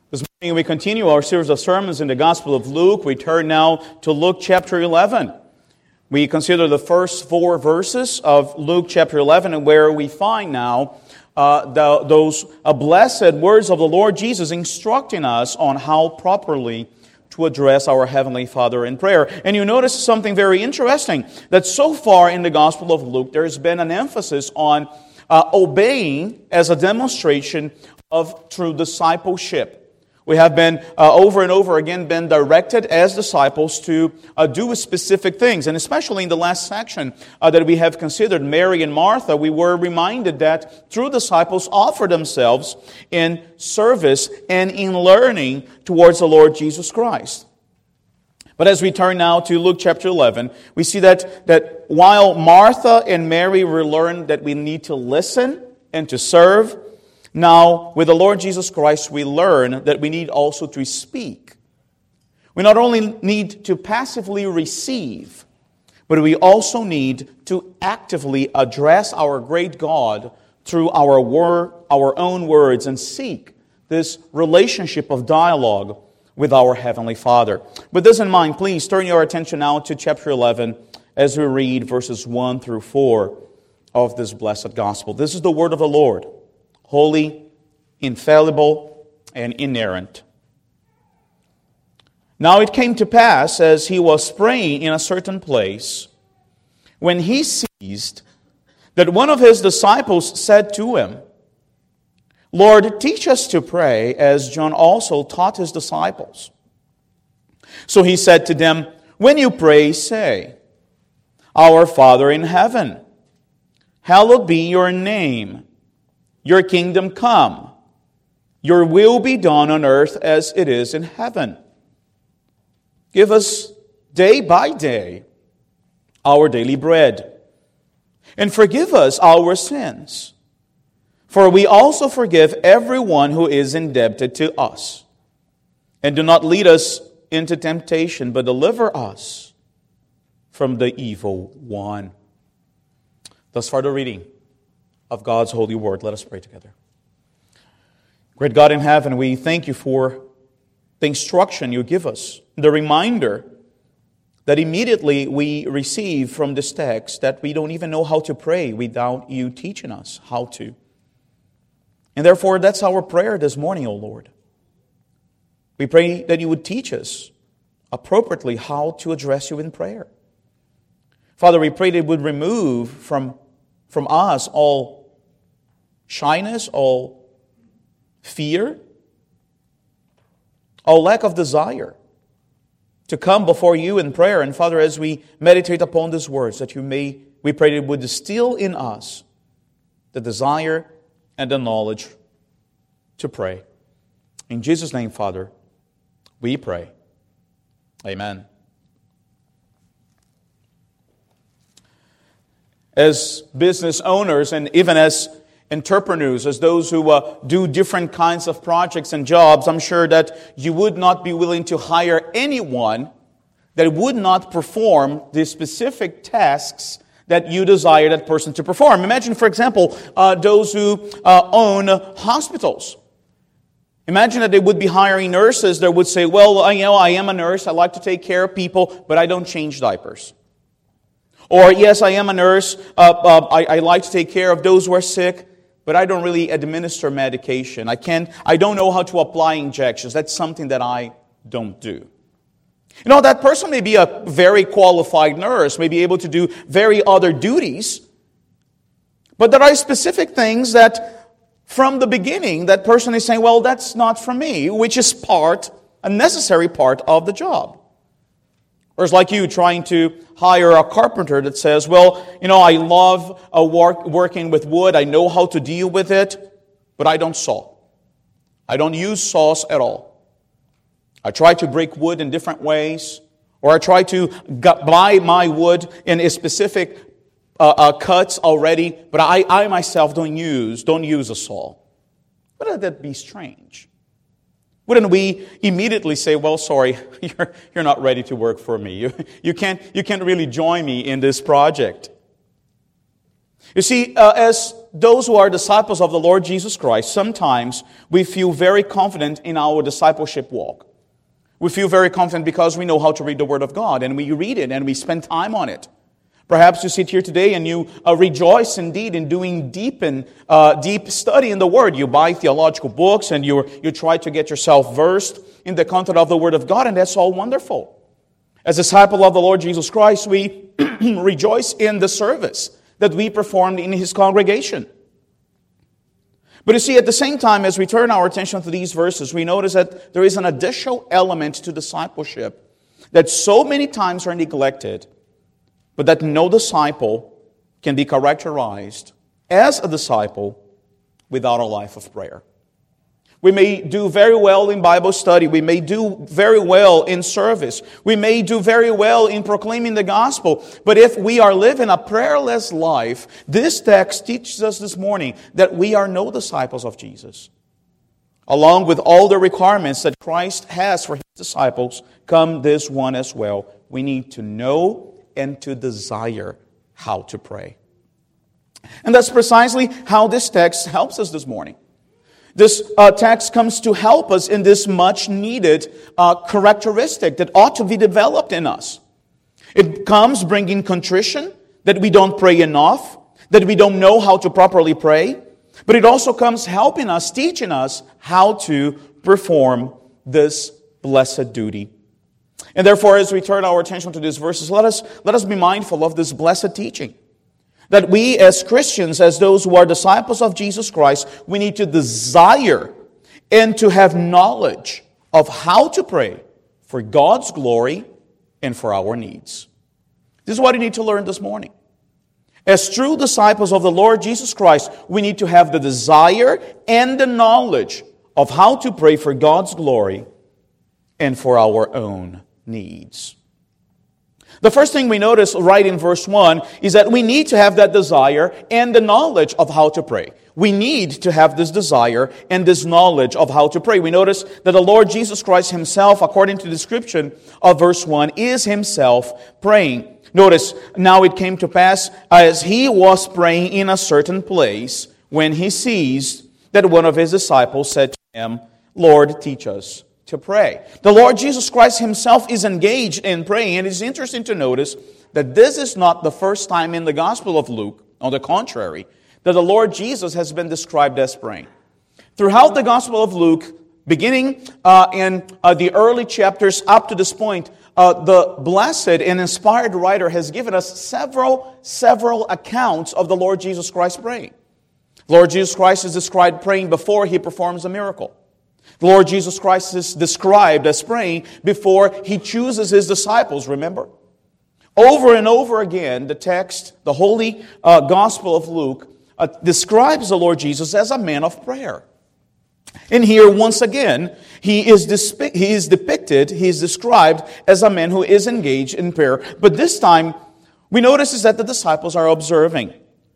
This morning we continue our series of sermons in the Gospel of Luke. We turn now to Luke chapter 11. We consider the first 4 verses of Luke chapter 11, and where we find now those blessed words of the Lord Jesus instructing us on how properly to address our Heavenly Father in prayer. And you notice something very interesting, that so far in the Gospel of Luke there has been an emphasis on obeying as a demonstration of true discipleship. We have been over and over again been directed as disciples to do specific things. And especially in the last section that we have considered, Mary and Martha, we were reminded that true disciples offer themselves in service and in learning towards the Lord Jesus Christ. But as we turn now to Luke chapter 11, we see that while Martha and Mary will learn that we need to listen and to serve, now, with the Lord Jesus Christ, we learn that we need also to speak. We not only need to passively receive, but we also need to actively address our great God through our own words and seek this relationship of dialogue with our Heavenly Father. With this in mind, please turn your attention now to chapter 11 as we read verses 1 through 4 of this blessed gospel. This is the word of the Lord. Holy, infallible, and inerrant. Now it came to pass, as he was praying in a certain place, when he ceased, that one of his disciples said to him, Lord, teach us to pray, as John also taught his disciples. So he said to them, when you pray, say, Our Father in heaven, hallowed be your name. Your kingdom come. Your will be done on earth as it is in heaven. Give us day by day our daily bread. And forgive us our sins. For we also forgive everyone who is indebted to us. And do not lead us into temptation, but deliver us from the evil one. Thus far the reading of God's holy word. Let us pray together. Great God in heaven, we thank you for the instruction you give us, the reminder that immediately we receive from this text that we don't even know how to pray without you teaching us how to. And therefore, that's our prayer this morning, O Lord. We pray that you would teach us appropriately how to address you in prayer. Father, we pray that it would remove from us all shyness, all fear, all lack of desire to come before you in prayer. And Father, as we meditate upon these words, that we pray that it would distill in us the desire and the knowledge to pray. In Jesus' name, Father, we pray. Amen. As business owners and even as entrepreneurs, as those who do different kinds of projects and jobs, I'm sure that you would not be willing to hire anyone that would not perform the specific tasks that you desire that person to perform. Imagine, for example, those who own hospitals. Imagine that they would be hiring nurses that would say, well, I am a nurse, I like to take care of people, but I don't change diapers. Or, yes, I am a nurse, I like to take care of those who are sick, but I don't really administer medication. I don't know how to apply injections. That's something that I don't do. You know, that person may be a very qualified nurse, may be able to do very other duties, but there are specific things that from the beginning that person is saying, well, that's not for me, which is a necessary part of the job. Or it's like you trying to hire a carpenter that says, well, I love working with wood. I know how to deal with it, but I don't saw. I don't use saws at all. I try to break wood in different ways, or I try to buy my wood in a specific cuts already, but I myself don't use a saw. Wouldn't that be strange? Wouldn't we immediately say, well, sorry, you're not ready to work for me. You can't really join me in this project. You see, as those who are disciples of the Lord Jesus Christ, sometimes we feel very confident in our discipleship walk. We feel very confident because we know how to read the Word of God, and we read it, and we spend time on it. Perhaps you sit here today and you rejoice indeed in doing deep study in the Word. You buy theological books and you try to get yourself versed in the content of the Word of God, and that's all wonderful. As disciples of the Lord Jesus Christ, we rejoice in the service that we performed in His congregation. But you see, at the same time, as we turn our attention to these verses, we notice that there is an additional element to discipleship that so many times are neglected, but that no disciple can be characterized as a disciple without a life of prayer. We may do very well in Bible study. We may do very well in service. We may do very well in proclaiming the gospel. But if we are living a prayerless life, this text teaches us this morning that we are no disciples of Jesus. Along with all the requirements that Christ has for His disciples, come this one as well. We need to know and to desire how to pray. And that's precisely how this text helps us this morning. This text comes to help us in this much needed characteristic that ought to be developed in us. It comes bringing contrition, that we don't pray enough, that we don't know how to properly pray, but it also comes helping us, teaching us how to perform this blessed duty. And therefore, as we turn our attention to these verses, let us be mindful of this blessed teaching. That we as Christians, as those who are disciples of Jesus Christ, we need to desire and to have knowledge of how to pray for God's glory and for our needs. This is what you need to learn this morning. As true disciples of the Lord Jesus Christ, we need to have the desire and the knowledge of how to pray for God's glory and for our own needs. The first thing we notice right in verse 1 is that we need to have that desire and the knowledge of how to pray. We need to have this desire and this knowledge of how to pray. We notice that the Lord Jesus Christ Himself, according to the description of verse 1, is Himself praying. Notice, now it came to pass, as He was praying in a certain place, when He sees that one of His disciples said to Him, Lord, teach us to pray. The Lord Jesus Christ Himself is engaged in praying, and it's interesting to notice that this is not the first time in the Gospel of Luke, on the contrary, that the Lord Jesus has been described as praying. Throughout the Gospel of Luke, beginning in the early chapters up to this point, the blessed and inspired writer has given us several accounts of the Lord Jesus Christ praying. Lord Jesus Christ is described praying before He performs a miracle. The Lord Jesus Christ is described as praying before He chooses His disciples, remember? Over and over again, the text, the holy Gospel of Luke, describes the Lord Jesus as a man of prayer. And here, once again, He is described as a man who is engaged in prayer. But this time, we notice is that the disciples are observing.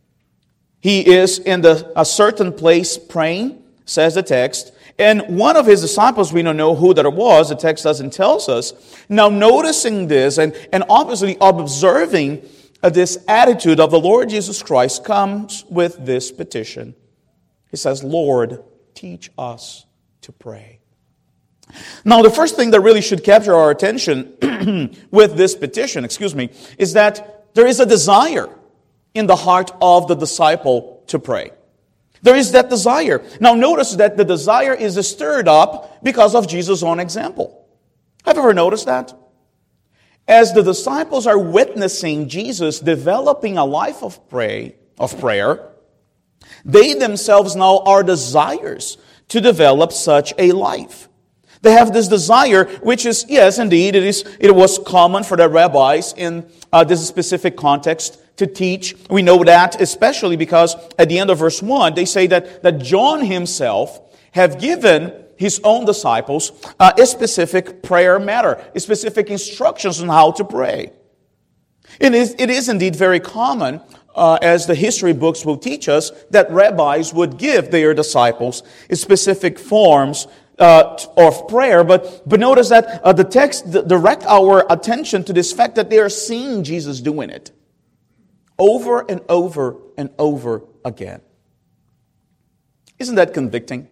He is in a certain place praying, says the text. And one of His disciples, we don't know who that was, the text doesn't tell us. Now noticing this and obviously observing this attitude of the Lord Jesus Christ comes with this petition. He says, Lord, teach us to pray. Now the first thing that really should capture our attention with this petition, is that there is a desire in the heart of the disciple to pray. There is that desire. Now notice that the desire is stirred up because of Jesus' own example. Have you ever noticed that? As the disciples are witnessing Jesus developing a life of prayer, they themselves now are desires to develop such a life. They have this desire, which is, yes, indeed, it was common for the rabbis in this specific context to teach. We know that especially because at the end of verse 1, they say that John himself have given his own disciples a specific prayer matter, specific instructions on how to pray. It is indeed very common, as the history books will teach us, that rabbis would give their disciples specific forms of prayer. But notice that the text direct our attention to this fact that they are seeing Jesus doing it over and over and over again. Isn't that convicting?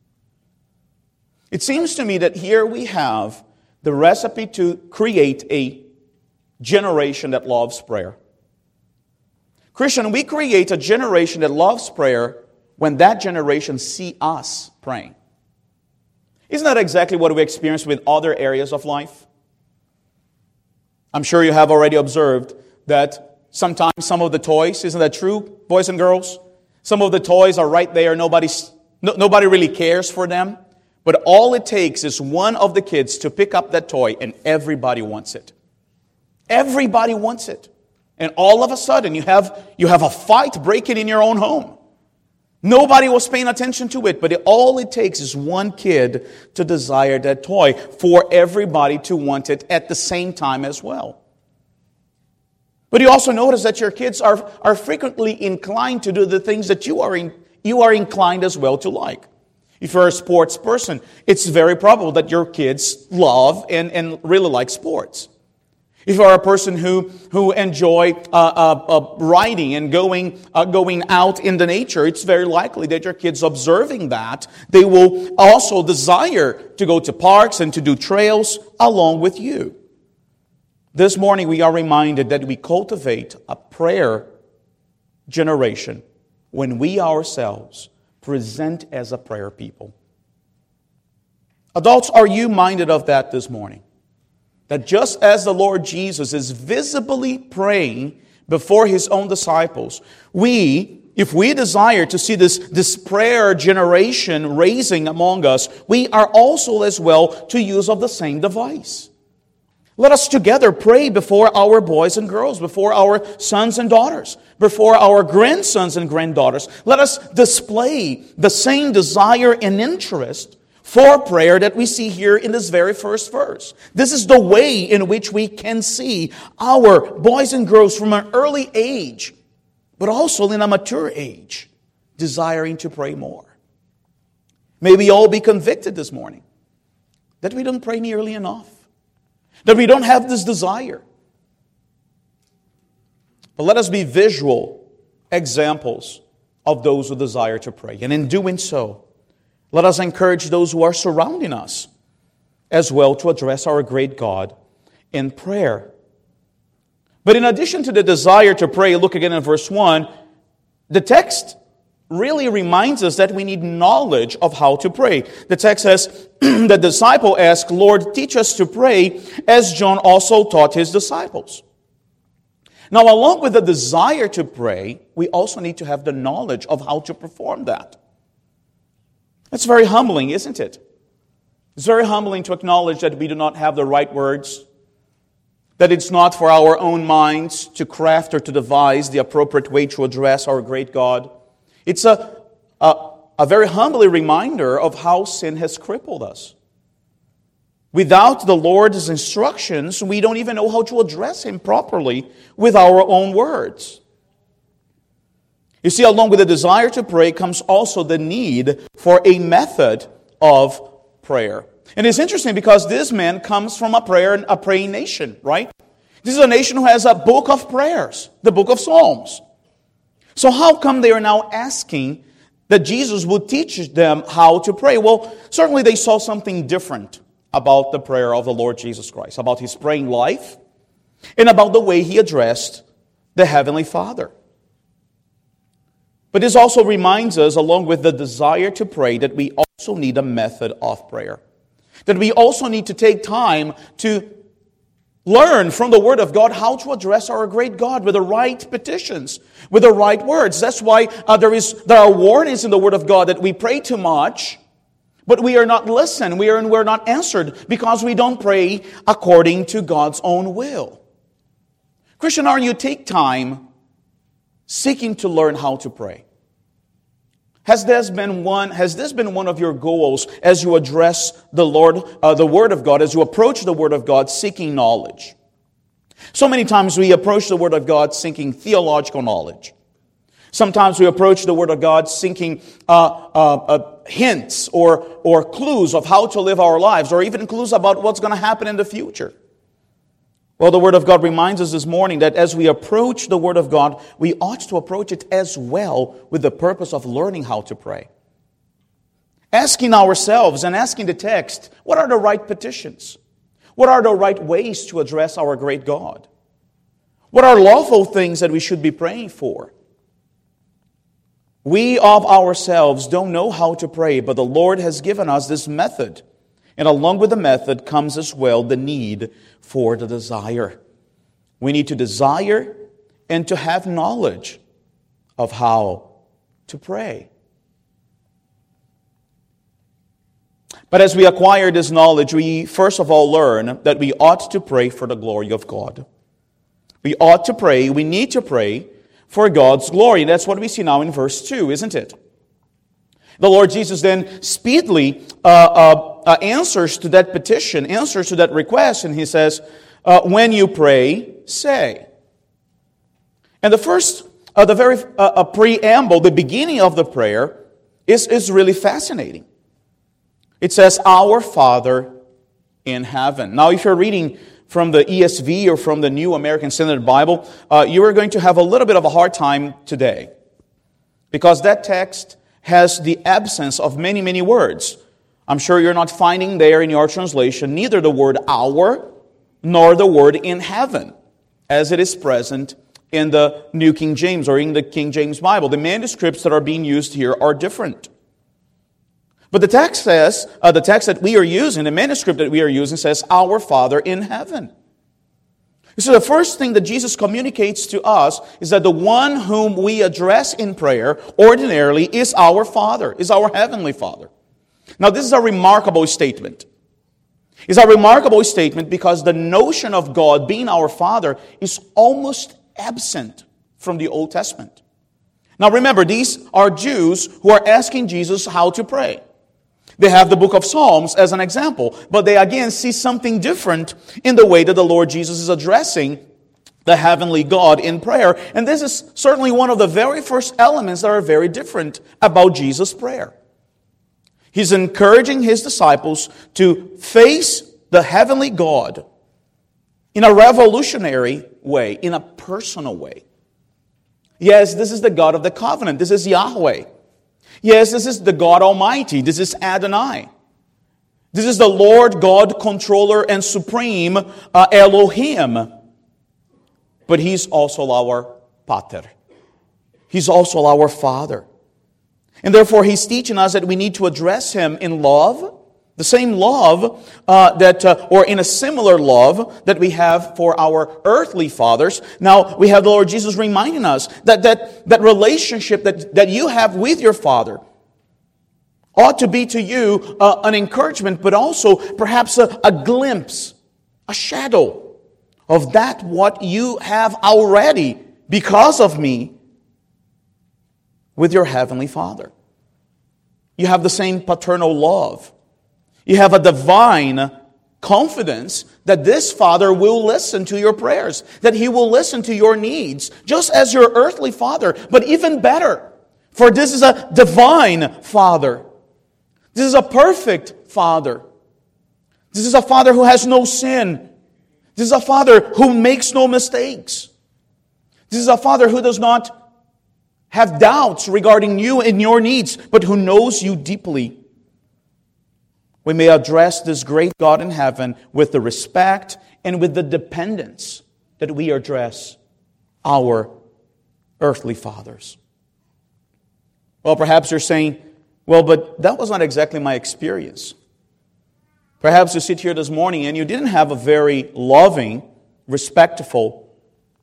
It seems to me that here we have the recipe to create a generation that loves prayer. Christian, we create a generation that loves prayer when that generation see us praying. Isn't that exactly what we experience with other areas of life? I'm sure you have already observed that sometimes some of the toys, isn't that true, boys and girls? Some of the toys are right there. Nobody really cares for them. But all it takes is one of the kids to pick up that toy and everybody wants it. Everybody wants it. And all of a sudden you have a fight breaking in your own home. Nobody was paying attention to it, but all it takes is one kid to desire that toy for everybody to want it at the same time as well. But you also notice that your kids are frequently inclined to do the things that you are inclined as well to like. If you're a sports person, it's very probable that your kids love and really like sports. If you are a person who enjoy riding and going out in the nature, it's very likely that your kids observing that, they will also desire to go to parks and to do trails along with you. This morning we are reminded that we cultivate a prayer generation when we ourselves present as a prayer people. Adults, are you minded of that this morning? That just as the Lord Jesus is visibly praying before His own disciples, if we desire to see this prayer generation raising among us, we are also as well to use of the same device. Let us together pray before our boys and girls, before our sons and daughters, before our grandsons and granddaughters. Let us display the same desire and interest for prayer that we see here in this very first verse. This is the way in which we can see our boys and girls from an early age, but also in a mature age, desiring to pray more. May we all be convicted this morning that we don't pray nearly enough, that we don't have this desire. But let us be visual examples of those who desire to pray. And in doing so, let us encourage those who are surrounding us as well to address our great God in prayer. But in addition to the desire to pray, look again in verse 1, the text really reminds us that we need knowledge of how to pray. The text says, the disciple asked, "Lord, teach us to pray, as John also taught his disciples." Now, along with the desire to pray, we also need to have the knowledge of how to perform that. That's very humbling, isn't it? It's very humbling to acknowledge that we do not have the right words, that it's not for our own minds to craft or to devise the appropriate way to address our great God. It's a very humbling reminder of how sin has crippled us. Without the Lord's instructions, we don't even know how to address Him properly with our own words. You see, along with the desire to pray comes also the need for a method of prayer. And it's interesting because this man comes from a praying nation, right? This is a nation who has a book of prayers, the book of Psalms. So how come they are now asking that Jesus would teach them how to pray? Well, certainly they saw something different about the prayer of the Lord Jesus Christ, about His praying life, and about the way He addressed the Heavenly Father. But this also reminds us, along with the desire to pray, that we also need a method of prayer. That we also need to take time to learn from the Word of God how to address our great God with the right petitions, with the right words. That's why there are warnings in the Word of God that we pray too much, but we are not listened, we're not answered because we don't pray according to God's own will. Christian, are you take time seeking to learn how to pray? Has this been one of your goals as you address the Word of God, as you approach the Word of God seeking knowledge? So many times we approach the Word of God seeking theological knowledge. Sometimes we approach the Word of God seeking hints or clues of how to live our lives, or even clues about what's going to happen in the future. Well, the Word of God reminds us this morning that as we approach the Word of God, we ought to approach it as well with the purpose of learning how to pray. Asking ourselves and asking the text, what are the right petitions? What are the right ways to address our great God? What are lawful things that we should be praying for? We of ourselves don't know how to pray, but the Lord has given us this method. And along with the method comes as well the need for the desire. We need to desire and to have knowledge of how to pray. But as we acquire this knowledge, we first of all learn that we ought to pray for the glory of God. We ought to pray, we need to pray for God's glory. That's what we see now in verse 2, isn't it? The Lord Jesus then speedily answers to that petition, answers to that request, and He says, when you pray, say. And the very preamble, the beginning of the prayer, is really fascinating. It says, Our Father in heaven. Now, if you're reading from the ESV or from the New American Standard Bible, you are going to have a little bit of a hard time today. Because that text has the absence of many, many words. I'm sure you're not finding there in your translation neither the word our nor the word in heaven, as it is present in the New King James or in the King James Bible. The manuscripts that are being used here are different. But the text says, the text that we are using, the manuscript that we are using says, Our Father in heaven. So the first thing that Jesus communicates to us is that the one whom we address in prayer ordinarily is our Father, is our Heavenly Father. Now this is a remarkable statement. It's a remarkable statement because the notion of God being our Father is almost absent from the Old Testament. Now remember, these are Jews who are asking Jesus how to pray. They have the book of Psalms as an example, but they again see something different in the way that the Lord Jesus is addressing the heavenly God in prayer. And this is certainly one of the very first elements that are very different about Jesus' prayer. He's encouraging His disciples to face the heavenly God in a revolutionary way, in a personal way. Yes, this is the God of the covenant. This is Yahweh. Yes, this is the God Almighty. This is Adonai. This is the Lord God, controller and supreme Elohim. But He's also our Pater. He's also our Father. And therefore He's teaching us that we need to address Him in love, the same love or in a similar love that we have for our earthly fathers. Now, we have the Lord Jesus reminding us that relationship that you have with your Father ought to be to you an encouragement, but also perhaps a glimpse, a shadow of that what you have already because of me with your Heavenly Father. You have the same paternal love. You have a divine confidence that this Father will listen to your prayers, that He will listen to your needs, just as your earthly Father, but even better. For this is a divine Father. This is a perfect Father. This is a Father who has no sin. This is a Father who makes no mistakes. This is a Father who does not have doubts regarding you and your needs, but who knows you deeply. We may address this great God in heaven with the respect and with the dependence that we address our earthly fathers. Well, perhaps you're saying, well, but that was not exactly my experience. Perhaps you sit here this morning and you didn't have a very loving, respectful,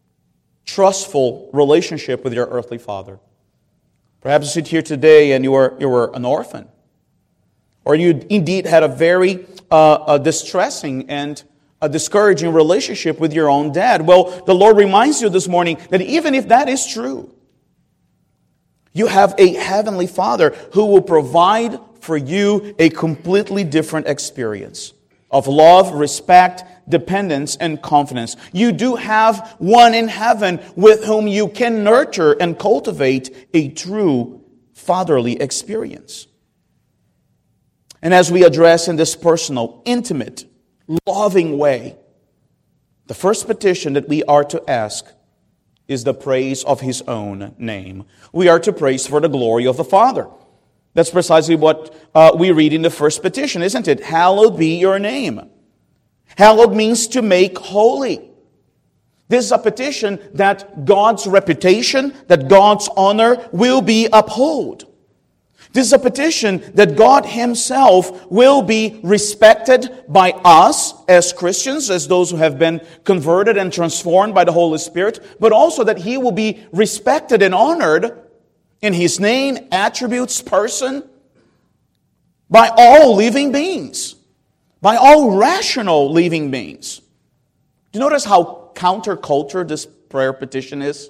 trustful relationship with your earthly father. Perhaps you sit here today and you were an orphan. Or you indeed had a very distressing and a discouraging relationship with your own dad. Well, the Lord reminds you this morning that even if that is true, you have a heavenly Father who will provide for you a completely different experience of love, respect, dependence, and confidence. You do have one in heaven with whom you can nurture and cultivate a true fatherly experience. And as we address in this personal, intimate, loving way The first petition that we are to ask is the praise of His own name. We are to praise for the glory of the Father. That's precisely what we read in the first petition, isn't it? Hallowed be your name. Hallowed means to make holy. This is a petition that God's reputation, that God's honor will be upheld. This is a petition that God Himself will be respected by us as Christians, as those who have been converted and transformed by the Holy Spirit, but also that He will be respected and honored in His name, attributes, person, by all living beings, by all rational living beings. Do you notice how counterculture this prayer petition is?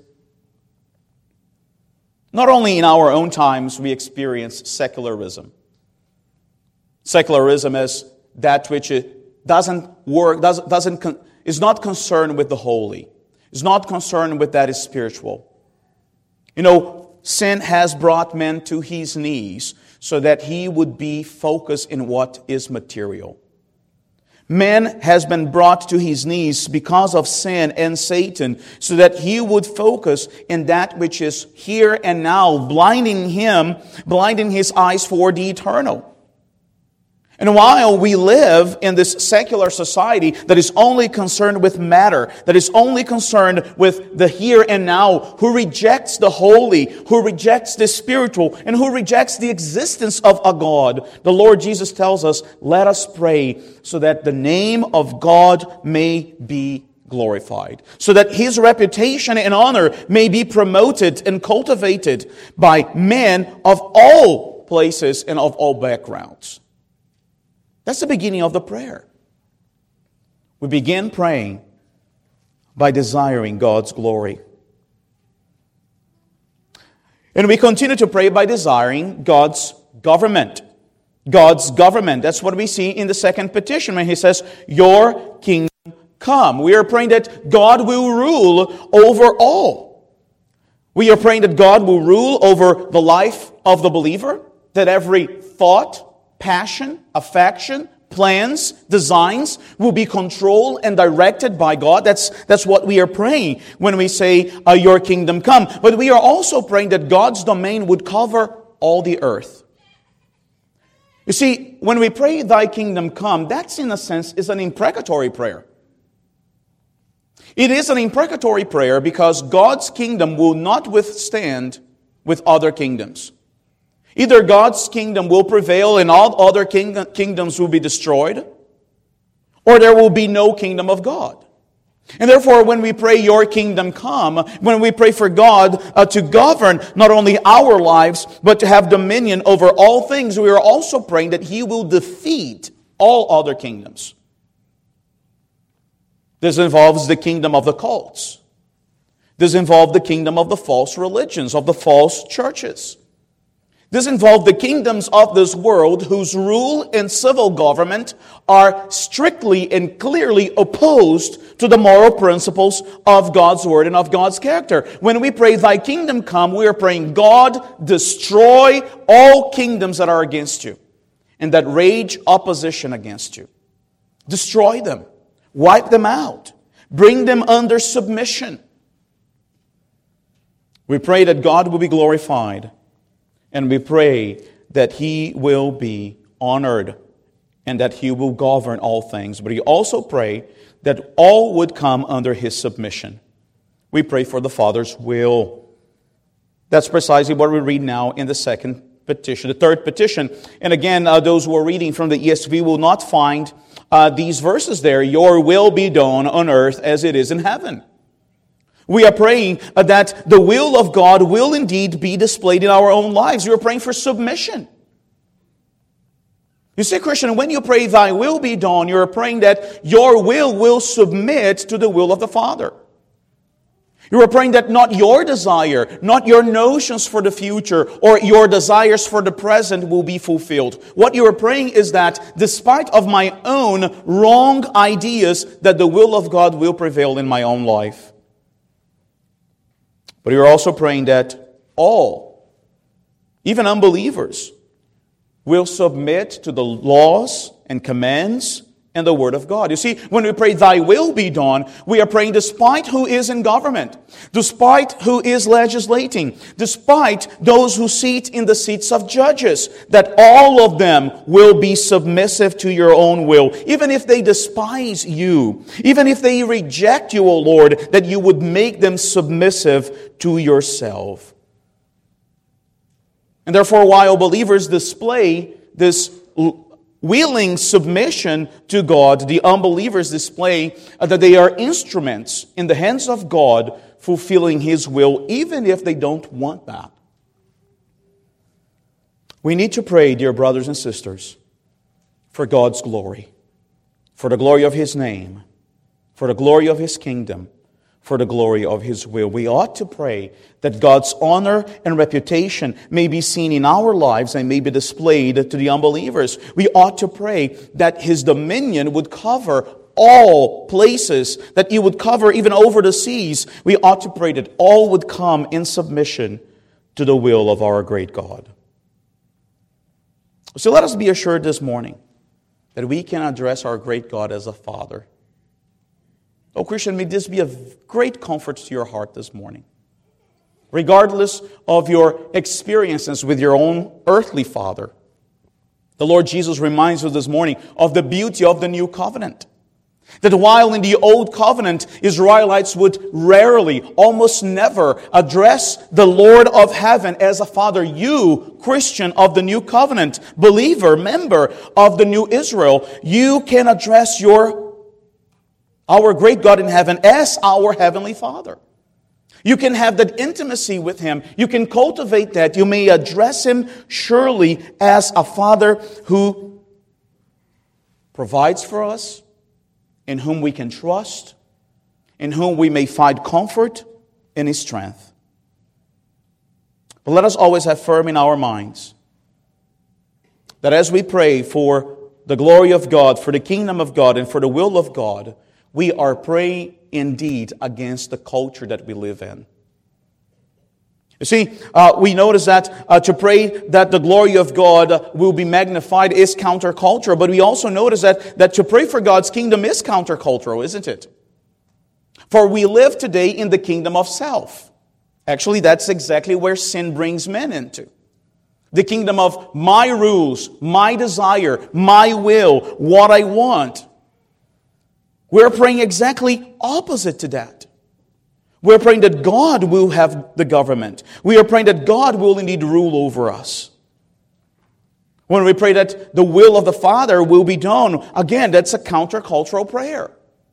Not only in our own times we experience secularism. Secularism is that which doesn't work, is not concerned with the holy, is not concerned with that is spiritual. You know, sin has brought men to his knees so that he would be focused in what is material. Man has been brought to his knees because of sin and Satan, so that he would focus in that which is here and now, blinding his eyes for the eternal. And while we live in this secular society that is only concerned with matter, that is only concerned with the here and now, who rejects the holy, who rejects the spiritual, and who rejects the existence of a God, the Lord Jesus tells us, let us pray so that the name of God may be glorified, so that His reputation and honor may be promoted and cultivated by men of all places and of all backgrounds. That's the beginning of the prayer. We begin praying by desiring God's glory. And we continue to pray by desiring God's government. God's government. That's what we see in the second petition when He says, your kingdom come. We are praying that God will rule over all. We are praying that God will rule over the life of the believer, that every thought, passion, affection, plans, designs will be controlled and directed by God. That's what we are praying when we say, your kingdom come. But we are also praying that God's domain would cover all the earth. You see, when we pray, thy kingdom come, that's in a sense is an imprecatory prayer. It is an imprecatory prayer because God's kingdom will not withstand with other kingdoms. Either God's kingdom will prevail and all other kingdoms will be destroyed, or there will be no kingdom of God. And therefore, when we pray, your kingdom come, when we pray for God to govern not only our lives, but to have dominion over all things, we are also praying that He will defeat all other kingdoms. This involves the kingdom of the cults. This involves the kingdom of the false religions, of the false churches. This involves the kingdoms of this world whose rule and civil government are strictly and clearly opposed to the moral principles of God's Word and of God's character. When we pray, thy kingdom come, we are praying, God, destroy all kingdoms that are against you and that rage opposition against you. Destroy them. Wipe them out. Bring them under submission. We pray that God will be glorified. And we pray that He will be honored and that He will govern all things. But we also pray that all would come under His submission. We pray for the Father's will. That's precisely what we read now in the second petition, the third petition. And again, those who are reading from the ESV will not find these verses there. Your will be done on earth as it is in heaven. We are praying that the will of God will indeed be displayed in our own lives. We are praying for submission. You see, Christian, when you pray, thy will be done, you are praying that your will submit to the will of the Father. You are praying that not your desire, not your notions for the future, or your desires for the present will be fulfilled. What you are praying is that, despite of my own wrong ideas, that the will of God will prevail in my own life. But you're also praying that all, even unbelievers, will submit to the laws and commands in the Word of God. You see, when we pray, Thy will be done, we are praying despite who is in government, despite who is legislating, despite those who sit in the seats of judges, that all of them will be submissive to your own will. Even if they despise you, even if they reject you, O Lord, that you would make them submissive to yourself. And therefore, while believers display this willing submission to God, the unbelievers display that they are instruments in the hands of God fulfilling His will, even if they don't want that. We need to pray, dear brothers and sisters, for God's glory, for the glory of His name, for the glory of His kingdom, for the glory of His will. We ought to pray that God's honor and reputation may be seen in our lives and may be displayed to the unbelievers. We ought to pray that His dominion would cover all places, that He would cover even over the seas. We ought to pray that all would come in submission to the will of our great God. So let us be assured this morning that we can address our great God as a Father. Oh, Christian, may this be a great comfort to your heart this morning. Regardless of your experiences with your own earthly father, the Lord Jesus reminds us this morning of the beauty of the new covenant. That while in the old covenant, Israelites would rarely, almost never, address the Lord of heaven as a father, you, Christian of the new covenant, believer, member of the new Israel, you can address our great God in heaven as our Heavenly Father. You can have that intimacy with Him. You can cultivate that. You may address Him surely as a Father who provides for us, in whom we can trust, in whom we may find comfort in His strength. But let us always have firm in our minds that as we pray for the glory of God, for the kingdom of God, and for the will of God, we are praying indeed against the culture that we live in. You see, we notice that to pray that the glory of God will be magnified is countercultural, but we also notice that to pray for God's kingdom is countercultural, isn't it? For we live today in the kingdom of self. Actually, that's exactly where sin brings men into. The kingdom of my rules, my desire, my will, what I want. We're praying exactly opposite to that. We're praying that God will have the government. We are praying that God will indeed rule over us. When we pray that the will of the Father will be done, again, that's a countercultural prayer.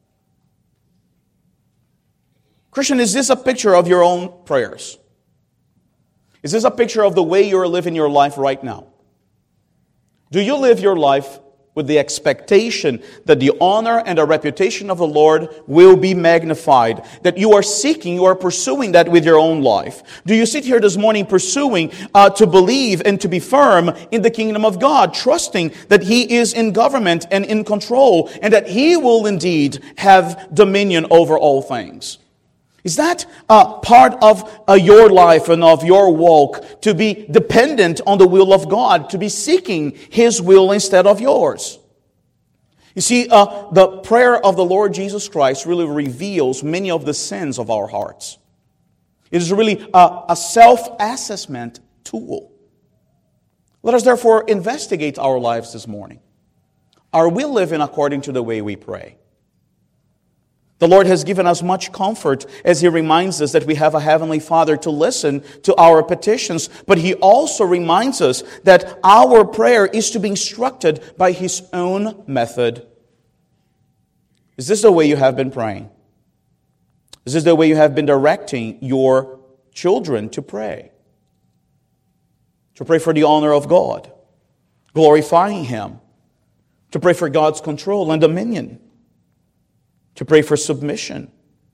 Christian, is this a picture of your own prayers? Is this a picture of the way you're living your life right now? Do you live your life with the expectation that the honor and the reputation of the Lord will be magnified, that you are seeking, you are pursuing that with your own life? Do you sit here this morning pursuing to believe and to be firm in the kingdom of God, trusting that He is in government and in control, and that He will indeed have dominion over all things? Is that part of your life and of your walk, to be dependent on the will of God, to be seeking His will instead of yours? You see, the prayer of the Lord Jesus Christ really reveals many of the sins of our hearts. It is really a self-assessment tool. Let us therefore investigate our lives this morning. Are we living according to the way we pray? The Lord has given us much comfort as He reminds us that we have a Heavenly Father to listen to our petitions. But He also reminds us that our prayer is to be instructed by His own method. Is this the way you have been praying? Is this the way you have been directing your children to pray? To pray for the honor of God, glorifying Him. To pray for God's control and dominion. To pray for submission.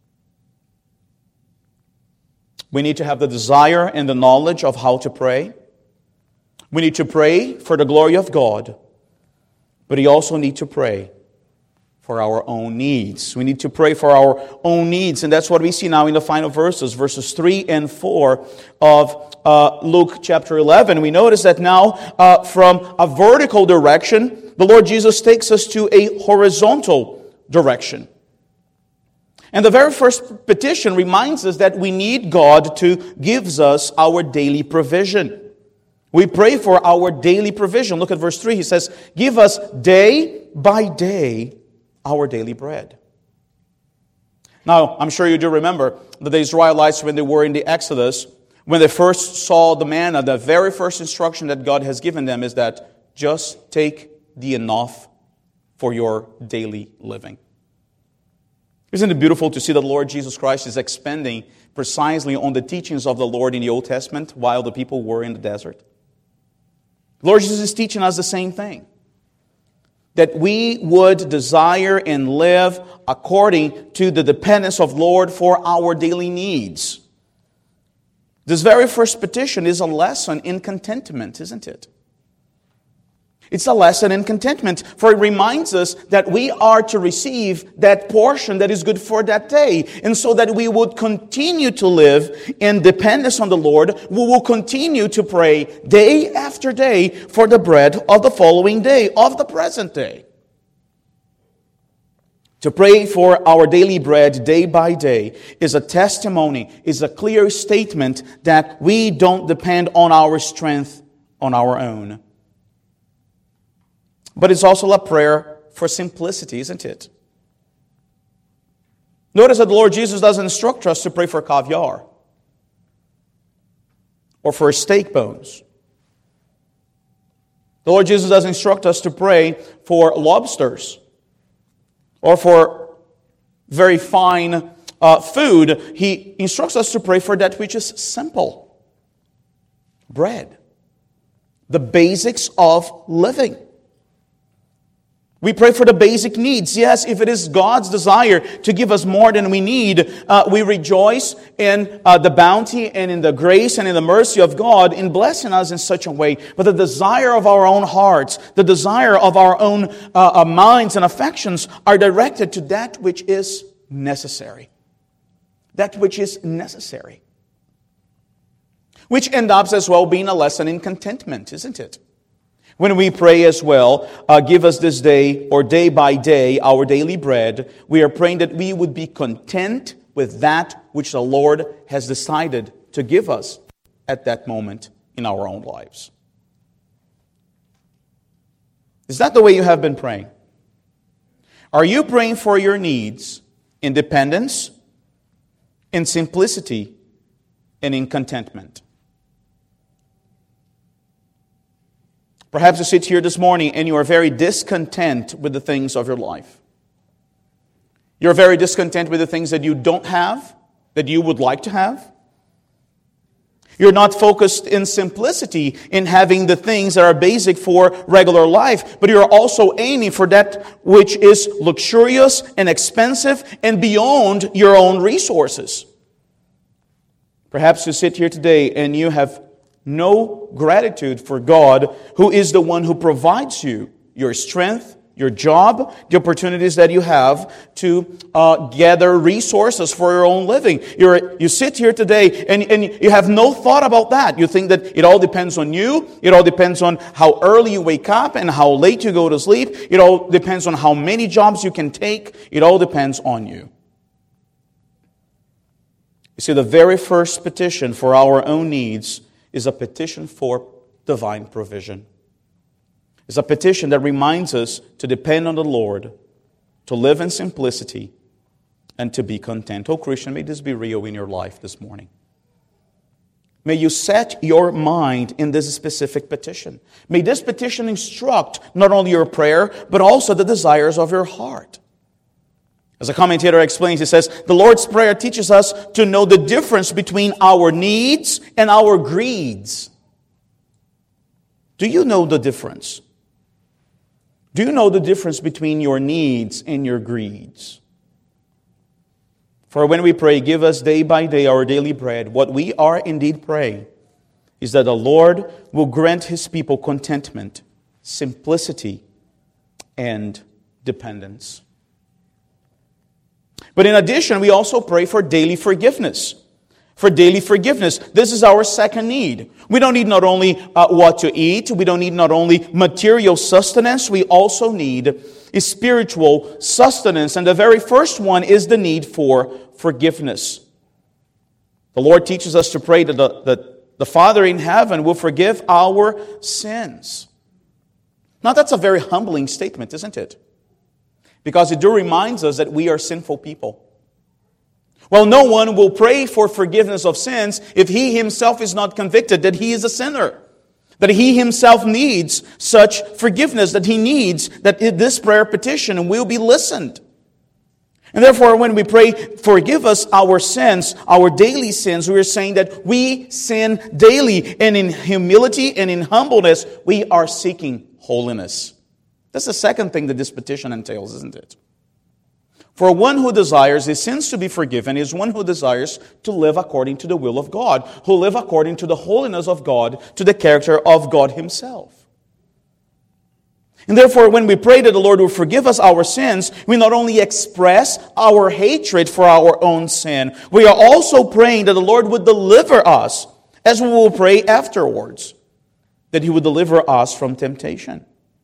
We need to have the desire and the knowledge of how to pray. We need to pray for the glory of God. But we also need to pray for our own needs. We need to pray for our own needs. And that's what we see now in the final verses, verses 3 and 4 of Luke chapter 11. We notice that now from a vertical direction, the Lord Jesus takes us to a horizontal direction. And the very first petition reminds us that we need God to give us our daily provision. We pray for our daily provision. Look at verse 3. He says, "Give us day by day our daily bread." Now, I'm sure you do remember that the Israelites, when they were in the Exodus, when they first saw the manna, the very first instruction that God has given them is that just take the enough for your daily living. Isn't it beautiful to see that the Lord Jesus Christ is expanding precisely on the teachings of the Lord in the Old Testament while the people were in the desert? The Lord Jesus is teaching us the same thing. That we would desire and live according to the dependence of the Lord for our daily needs. This very first petition is a lesson in contentment, isn't it? It's a lesson in contentment, for it reminds us that we are to receive that portion that is good for that day. And so that we would continue to live in dependence on the Lord, we will continue to pray day after day for the bread of the following day, of the present day. To pray for our daily bread day by day is a testimony, is a clear statement that we don't depend on our strength on our own. But it's also a prayer for simplicity, isn't it? Notice that the Lord Jesus doesn't instruct us to pray for caviar or for steak bones. The Lord Jesus doesn't instruct us to pray for lobsters or for very fine food. He instructs us to pray for that which is simple. Bread. The basics of living. We pray for the basic needs. Yes, if it is God's desire to give us more than we need, we rejoice in the bounty and in the grace and in the mercy of God in blessing us in such a way. But the desire of our own hearts, the desire of our own minds and affections are directed to that which is necessary. That which is necessary. Which ends up as well being a lesson in contentment, isn't it? When we pray as well, give us this day or day by day our daily bread, we are praying that we would be content with that which the Lord has decided to give us at that moment in our own lives. Is that the way you have been praying? Are you praying for your needs in dependence, in simplicity, and in contentment? Perhaps you sit here this morning and you are very discontent with the things of your life. You're very discontent with the things that you don't have, that you would like to have. You're not focused in simplicity in having the things that are basic for regular life, but you're also aiming for that which is luxurious and expensive and beyond your own resources. Perhaps you sit here today and you have no gratitude for God, who is the one who provides you your strength, your job, the opportunities that you have to gather resources for your own living. You sit here today and you have no thought about that. You think that it all depends on you. It all depends on how early you wake up and how late you go to sleep. It all depends on how many jobs you can take. It all depends on you. You see, the very first petition for our own needs is a petition for divine provision. It's a petition that reminds us to depend on the Lord, to live in simplicity, and to be content. Oh, Christian, may this be real in your life this morning. May you set your mind in this specific petition. May this petition instruct not only your prayer, but also the desires of your heart. As a commentator explains, he says, the Lord's Prayer teaches us to know the difference between our needs and our greeds. Do you know the difference? Do you know the difference between your needs and your greeds? For when we pray, give us day by day our daily bread, what we are indeed praying is that the Lord will grant His people contentment, simplicity, and dependence. But in addition, we also pray for daily forgiveness. For daily forgiveness. This is our second need. We don't need not only what to eat, we don't need not only material sustenance, we also need spiritual sustenance. And the very first one is the need for forgiveness. The Lord teaches us to pray that the Father in heaven will forgive our sins. Now that's a very humbling statement, isn't it? Because it do reminds us that we are sinful people. Well, no one will pray for forgiveness of sins if he himself is not convicted that he is a sinner. That he himself needs such forgiveness, that he needs that this prayer petition will be listened. And therefore, when we pray, forgive us our sins, our daily sins, we are saying that we sin daily. And in humility and in humbleness, we are seeking holiness. That's the second thing that this petition entails, isn't it? For one who desires his sins to be forgiven is one who desires to live according to the will of God, who live according to the holiness of God, to the character of God himself. And therefore, when we pray that the Lord will forgive us our sins, we not only express our hatred for our own sin, we are also praying that the Lord would deliver us, as we will pray afterwards, that he would deliver us from temptation.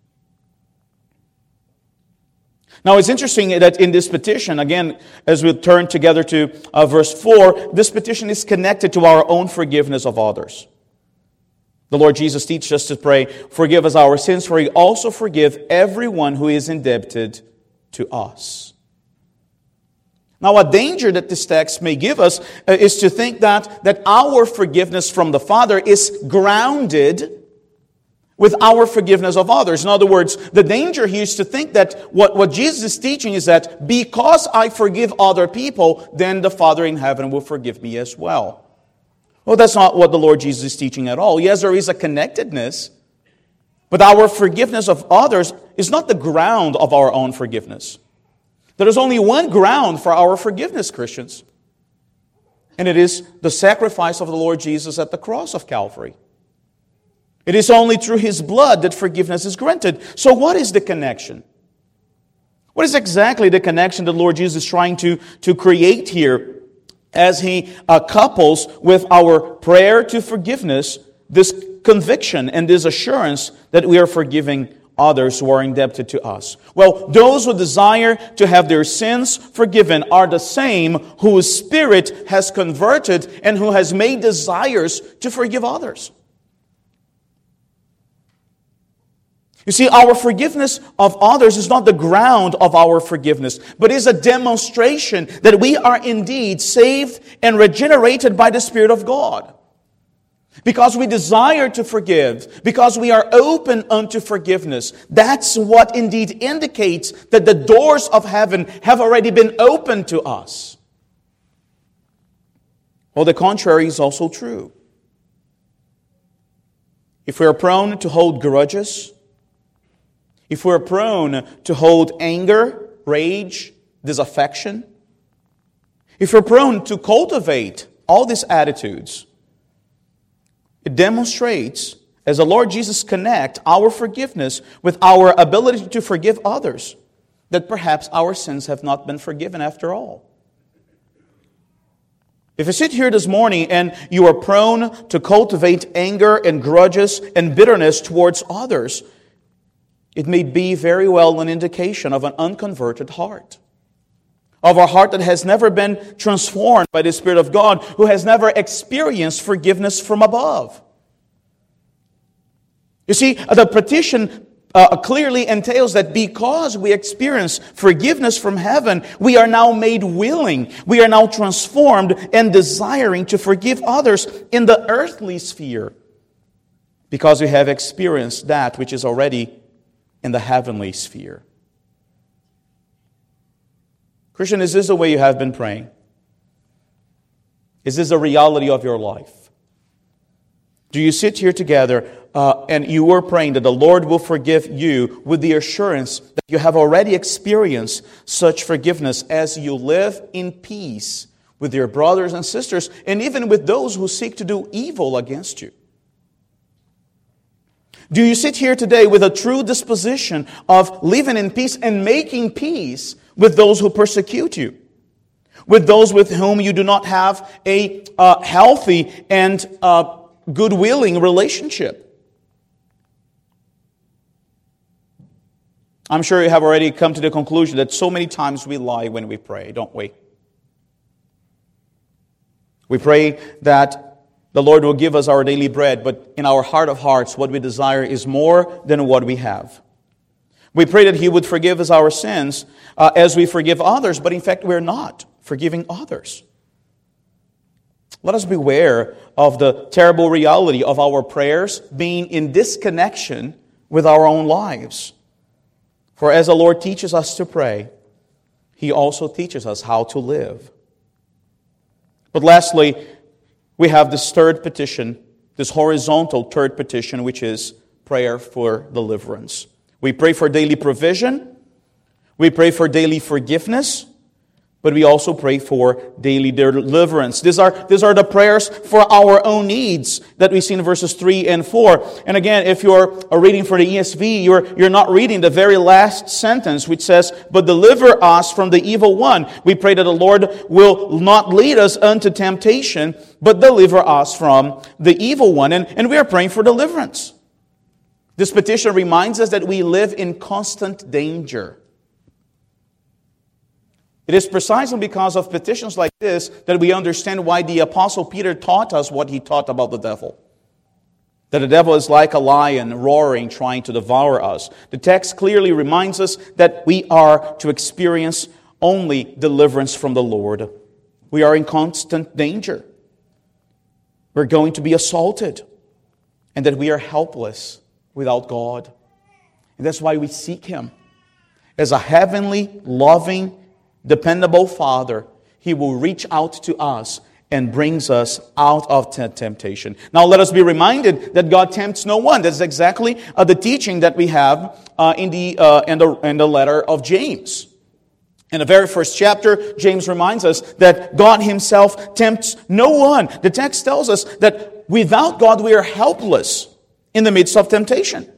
Now, it's interesting that in this petition, again, as we turn together to verse 4, this petition is connected to our own forgiveness of others. The Lord Jesus teaches us to pray, forgive us our sins, for we also forgive everyone who is indebted to us. Now, a danger that this text may give us is to think that our forgiveness from the Father is grounded with our forgiveness of others. In other words, the danger here is to think that what Jesus is teaching is that because I forgive other people, then the Father in heaven will forgive me as well. Well, that's not what the Lord Jesus is teaching at all. Yes, there is a connectedness, but our forgiveness of others is not the ground of our own forgiveness. There is only one ground for our forgiveness, Christians, and it is the sacrifice of the Lord Jesus at the cross of Calvary. It is only through his blood that forgiveness is granted. So what is the connection? What is exactly the connection that the Lord Jesus is trying to create here as he couples with our prayer to forgiveness, this conviction and this assurance that we are forgiving others who are indebted to us? Well, those who desire to have their sins forgiven are the same whose spirit has converted and who has made desires to forgive others. You see, our forgiveness of others is not the ground of our forgiveness, but is a demonstration that we are indeed saved and regenerated by the Spirit of God. Because we desire to forgive, because we are open unto forgiveness, that's what indeed indicates that the doors of heaven have already been opened to us. Well, the contrary is also true. If we are prone to hold grudges, if we're prone to hold anger, rage, disaffection, if we're prone to cultivate all these attitudes, it demonstrates, as the Lord Jesus connects our forgiveness with our ability to forgive others, that perhaps our sins have not been forgiven after all. If you sit here this morning and you are prone to cultivate anger and grudges and bitterness towards others, it may be very well an indication of an unconverted heart. Of a heart that has never been transformed by the Spirit of God, who has never experienced forgiveness from above. You see, the petition clearly entails that because we experience forgiveness from heaven, we are now made willing, we are now transformed and desiring to forgive others in the earthly sphere, because we have experienced that which is already in the heavenly sphere. Christian, is this the way you have been praying? Is this a reality of your life? Do you sit here together and you are praying that the Lord will forgive you with the assurance that you have already experienced such forgiveness as you live in peace with your brothers and sisters and even with those who seek to do evil against you? Do you sit here today with a true disposition of living in peace and making peace with those who persecute you? with those with whom you do not have a healthy and good-willing relationship. I'm sure you have already come to the conclusion that so many times we lie when we pray, don't we? We pray that the Lord will give us our daily bread, but in our heart of hearts, what we desire is more than what we have. We pray that He would forgive us our sins as we forgive others, but in fact we're not forgiving others. Let us beware of the terrible reality of our prayers being in disconnection with our own lives. For as the Lord teaches us to pray, He also teaches us how to live. But lastly, we have this third petition, this horizontal third petition, which is prayer for deliverance. We pray for daily provision, we pray for daily forgiveness, but we also pray for daily deliverance. These are the prayers for our own needs that we see in verses 3 and 4. And again, if you're reading for the ESV, you're not reading the very last sentence, which says, "But deliver us from the evil one." We pray that the Lord will not lead us unto temptation, but deliver us from the evil one. And we are praying for deliverance. This petition reminds us that we live in constant danger. It is precisely because of petitions like this that we understand why the Apostle Peter taught us what he taught about the devil. That the devil is like a lion roaring, trying to devour us. The text clearly reminds us that we are to experience only deliverance from the Lord. We are in constant danger. We're going to be assaulted. And that we are helpless without God. And that's why we seek Him. As a heavenly, loving, dependable Father, He will reach out to us and brings us out of temptation. Now let us be reminded that God tempts no one. That's exactly the teaching that we have in the letter of James. In the very first chapter, James reminds us that God Himself tempts no one. The text tells us that without God we are helpless in the midst of temptation.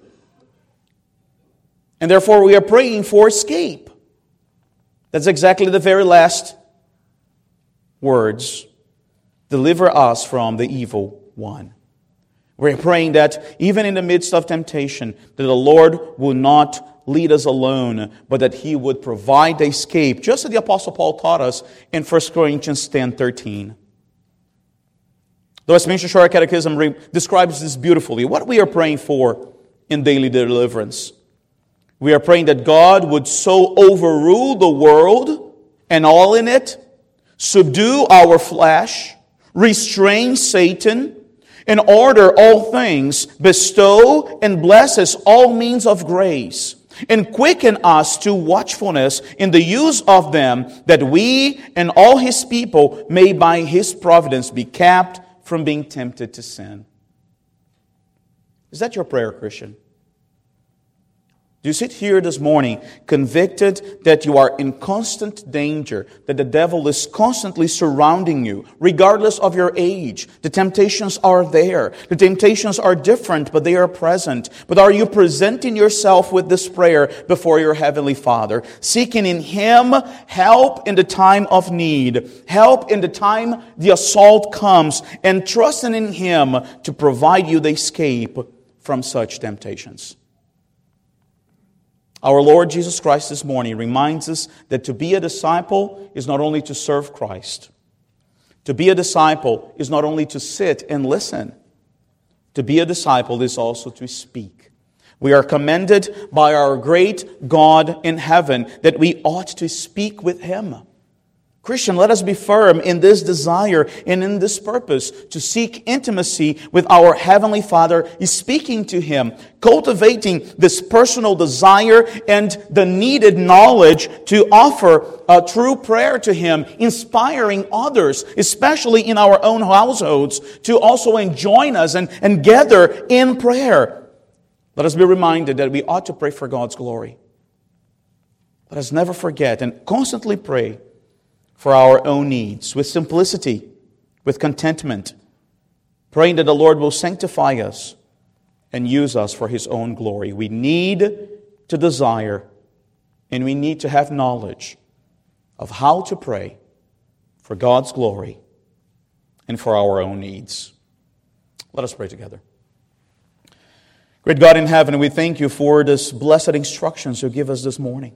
And therefore we are praying for escape. That's exactly the very last words. Deliver us from the evil one. We're praying that even in the midst of temptation, that the Lord will not lead us alone, but that He would provide the escape, just as the Apostle Paul taught us in 1 Corinthians 10:13. The Westminster Shorter Catechism describes this beautifully. What we are praying for in daily deliverance. We are praying that God would so overrule the world and all in it, subdue our flesh, restrain Satan, and order all things, bestow and bless us all means of grace, and quicken us to watchfulness in the use of them, that we and all His people may by His providence be kept from being tempted to sin. Is that your prayer, Christian? Do you sit here this morning convicted that you are in constant danger, that the devil is constantly surrounding you, regardless of your age? The temptations are there. The temptations are different, but they are present. But are you presenting yourself with this prayer before your Heavenly Father, seeking in Him help in the time of need, help in the time the assault comes, and trusting in Him to provide you the escape from such temptations? Our Lord Jesus Christ this morning reminds us that to be a disciple is not only to serve Christ. To be a disciple is not only to sit and listen. To be a disciple is also to speak. We are commended by our great God in heaven that we ought to speak with Him. Christian, let us be firm in this desire and in this purpose to seek intimacy with our Heavenly Father, speaking to Him, cultivating this personal desire and the needed knowledge to offer a true prayer to Him, inspiring others, especially in our own households, to also join us and gather in prayer. Let us be reminded that we ought to pray for God's glory. Let us never forget and constantly pray for our own needs, with simplicity, with contentment, praying that the Lord will sanctify us and use us for His own glory. We need to desire and we need to have knowledge of how to pray for God's glory and for our own needs. Let us pray together. Great God in heaven, we thank you for this blessed instructions you give us this morning.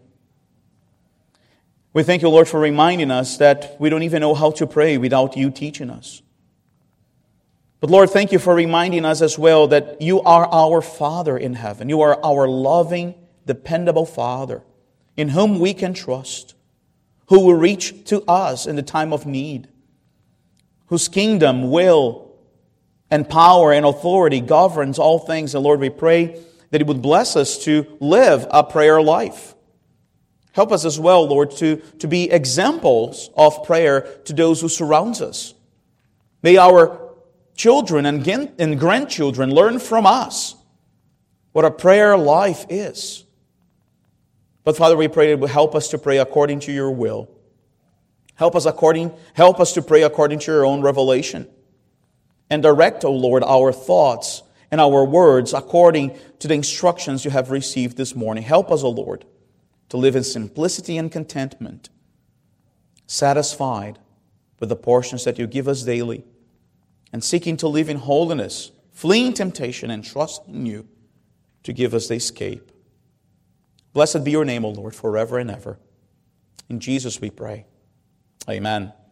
We thank you, Lord, for reminding us that we don't even know how to pray without you teaching us. But Lord, thank you for reminding us as well that you are our Father in heaven. You are our loving, dependable Father in whom we can trust, who will reach to us in the time of need, whose kingdom, will, and power and authority governs all things. And Lord, we pray that He would bless us to live a prayer life. Help us as well, Lord, to be examples of prayer to those who surround us. May our children and grandchildren learn from us what a prayer life is. But Father, we pray that it will help us to pray according to your will. Help us to pray according to your own revelation. And direct, O Lord, our thoughts and our words according to the instructions you have received this morning. Help us, O Lord, to live in simplicity and contentment, satisfied with the portions that you give us daily, and seeking to live in holiness, fleeing temptation, and trusting you to give us the escape. Blessed be your name, O Lord, forever and ever. In Jesus we pray. Amen.